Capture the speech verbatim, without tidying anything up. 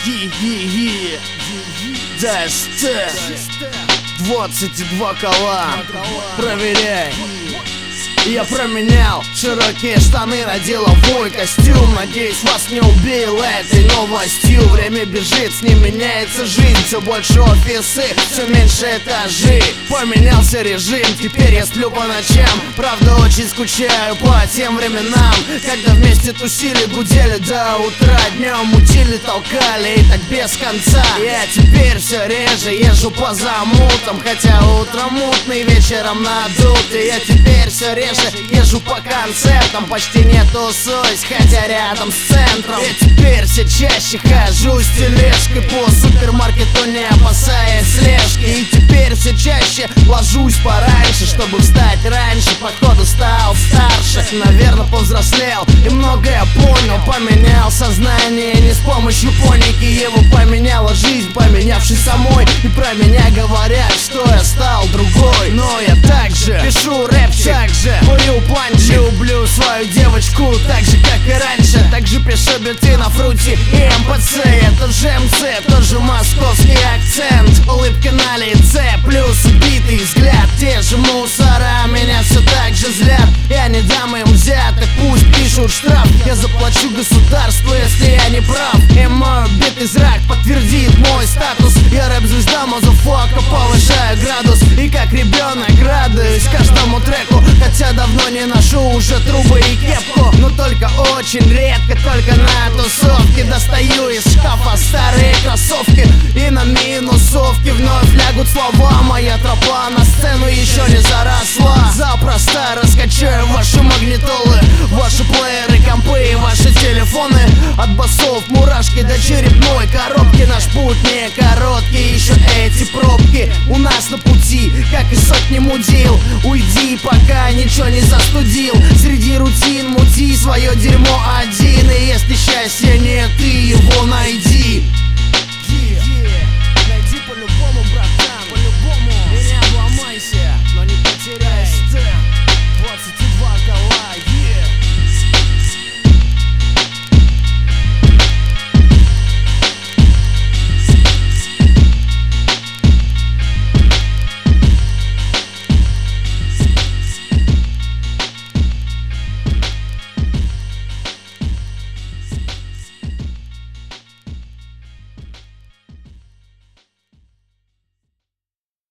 Е-е-е, ДСТ, двадцать два кола, проверяй. Я променял широкие штаны на деловой костюм. Надеюсь, вас не убил этой новостью. Время бежит, с ним меняется жизнь. Все больше офисы, все меньше этажи. Поменялся режим, теперь я сплю по ночам. Правда, очень скучаю по тем временам, когда вместе тусили, гудели до утра. Днем мутили, толкали и так без конца. Я теперь все реже езжу по замутам, хотя утром мутный, вечером надутый. Я теперь все реже езжу по концертам, почти не тусуюсь, хотя рядом с центром. Я теперь все чаще хожу с тележкой по супермаркету, не опасаясь слежки. И теперь все чаще ложусь пораньше, чтобы встать раньше. Походу стал старше, наверное, повзрослел и многое понял. Поменял сознание не с помощью поники, его поменяла жизнь, поменявшись самой. И про меня говорят, что я стал другой, но я также пишу рэпчик, также курю планчи, люблю свою девочку так же, как и раньше. Также пишу биты на фруте и эм пэ цэ. Это же эм цэ, тоже московский акцент. Улыбка на лице, плюс убитый взгляд. Те же мусора меня все так же злят. Я не дам им взяток, пусть пишут штраф. Я заплачу государству, если я не прав. И мой убитый зрак подтвердит мой статус. Я рэп-звезда, мазафака, повышаю градус. И как ребенок радуюсь каждому треку, хотя давно не ношу уже трубы и кепку. Но только очень редко, только на тусовке достаю из шкафа старые кроссовки. И на минусовке вновь лягут слова. Моя тропа на сцену еще не заросла. Запросто раскачаю ваши магнитолы, ваши плееры, компы и ваши телефоны. От басов мурашки до черепной коробки. Наш путь не короткий, еще эти пробки у нас на пути, как и сотни мудил. Уйди, пока ничего не застудил. Среди рутин мути свое дерьмо